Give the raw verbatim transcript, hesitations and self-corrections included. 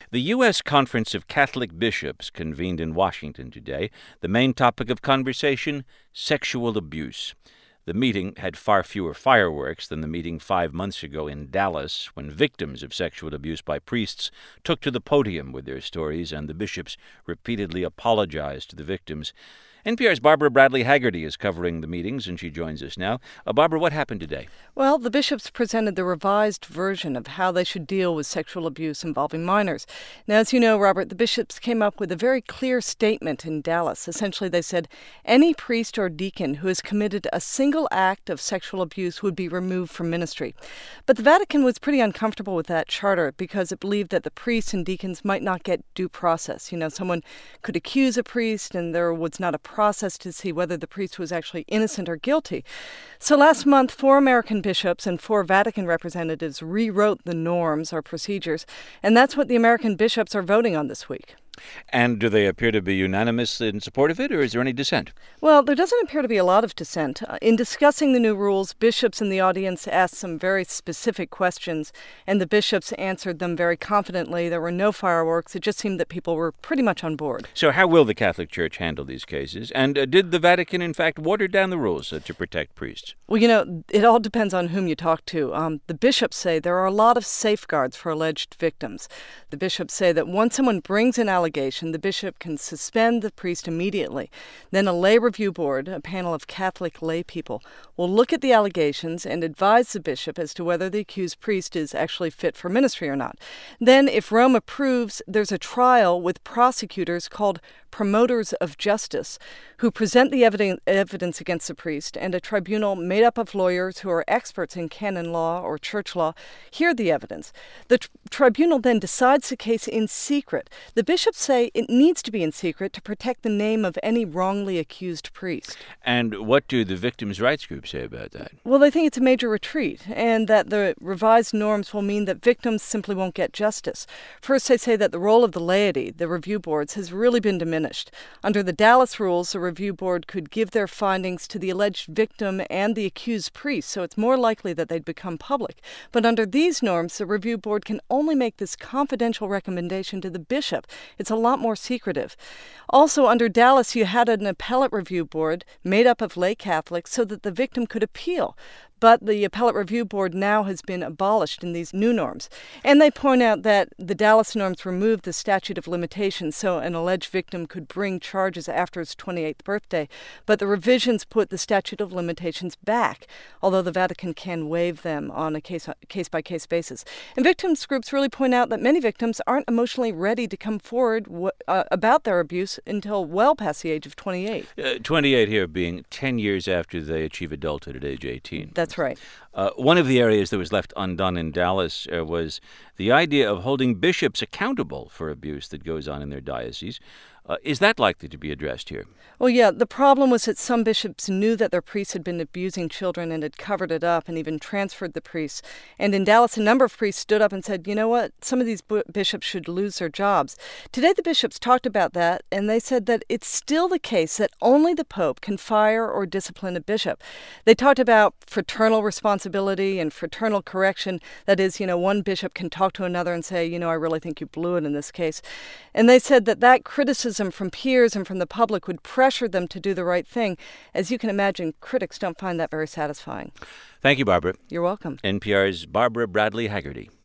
The U S Conference of Catholic Bishops convened in Washington today. The main topic of conversation, sexual abuse. The meeting had far fewer fireworks than the meeting five months ago in Dallas, when victims of sexual abuse by priests took to the podium with their stories and the bishops repeatedly apologized to the victims. N P R's Barbara Bradley Haggerty is covering the meetings, and she joins us now. Uh, Barbara, what happened today? Well, the bishops presented the revised version of how they should deal with sexual abuse involving minors. Now, as you know, Robert, the bishops came up with a very clear statement in Dallas. Essentially, they said any priest or deacon who has committed a single act of sexual abuse would be removed from ministry. But the Vatican was pretty uncomfortable with that charter because it believed that the priests and deacons might not get due process. You know, someone could accuse a priest and there was not a process to see whether the priest was actually innocent or guilty. So last month, four American bishops and four Vatican representatives rewrote the norms or procedures, and that's what the American bishops are voting on this week. And do they appear to be unanimous in support of it, or is there any dissent? Well, there doesn't appear to be a lot of dissent. Uh, in discussing the new rules, bishops in the audience asked some very specific questions, and the bishops answered them very confidently. There were no fireworks. It just seemed that people were pretty much on board. So how will the Catholic Church handle these cases? And uh, did the Vatican, in fact, water down the rules uh, to protect priests? Well, you know, it all depends on whom you talk to. Um, the bishops say there are a lot of safeguards for alleged victims. The bishops say that once someone brings an allegation, the bishop can suspend the priest immediately. Then a lay review board, a panel of Catholic lay people, will look at the allegations and advise the bishop as to whether the accused priest is actually fit for ministry or not. Then, if Rome approves, there's a trial with prosecutors called promoters of justice who present the evidence evidence against the priest, and a tribunal made up of lawyers who are experts in canon law or church law hear the evidence. The tr- tribunal then decides the case in secret. The bishops say it needs to be in secret to protect the name of any wrongly accused priest. And what do the victims' rights groups say about that? Well, they think it's a major retreat, and that the revised norms will mean that victims simply won't get justice. First, they say that the role of the laity, the review boards, has really been diminished. Under the Dallas rules, the review board could give their findings to the alleged victim and the accused priest, so it's more likely that they'd become public. But under these norms, the review board can only make this confidential recommendation to the bishop. It's a lot more secretive. Also, under Dallas, you had an appellate review board made up of lay Catholics so that the victim could appeal. But the appellate review board now has been abolished in these new norms. And they point out that the Dallas norms removed the statute of limitations, so an alleged victim could bring charges after his twenty-eighth birthday. But the revisions put the statute of limitations back, although the Vatican can waive them on a case, case-by-case basis. And victims groups really point out that many victims aren't emotionally ready to come forward w- uh, about their abuse until well past the age of twenty-eight. Uh, twenty-eight here being ten years after they achieve adulthood at age eighteen. That's right. Uh, one of the areas that was left undone in Dallas uh, was the idea of holding bishops accountable for abuse that goes on in their diocese. Uh, is that likely to be addressed here? Well, yeah, the problem was that some bishops knew that their priests had been abusing children and had covered it up and even transferred the priests. And in Dallas, a number of priests stood up and said, you know what, some of these b- bishops should lose their jobs. Today, the bishops talked about that, and they said that it's still the case that only the Pope can fire or discipline a bishop. They talked about fraternal responsibility and fraternal correction. That is, you know, one bishop can talk to another and say, you know, I really think you blew it in this case. And they said that that criticism from peers and from the public would pressure them to do the right thing. As you can imagine, critics don't find that very satisfying. Thank you, Barbara. You're welcome. N P R's Barbara Bradley Haggerty.